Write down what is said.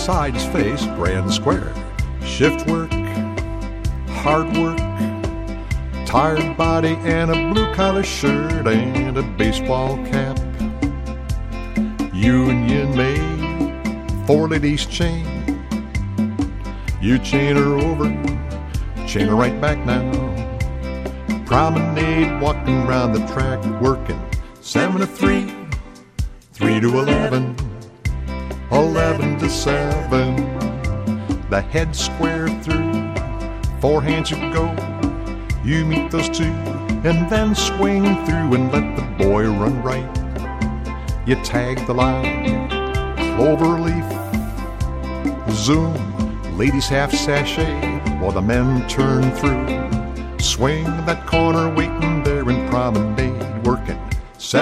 sides face grand square. Shift work, hard work, tired body and a blue-collar shirt and a baseball cap. Union made, 4 ladies chain. You chain her over, chain her right back now. Promenade, walking round the track, working 7 to 3, 3 to 11, 11 to 7. The head square through, 4 hands you go. You meet those 2 and then swing through and let the boy run right. You tag the line, cloverleaf, zoom, ladies half sashay while the men turn through. Swing that corner, wait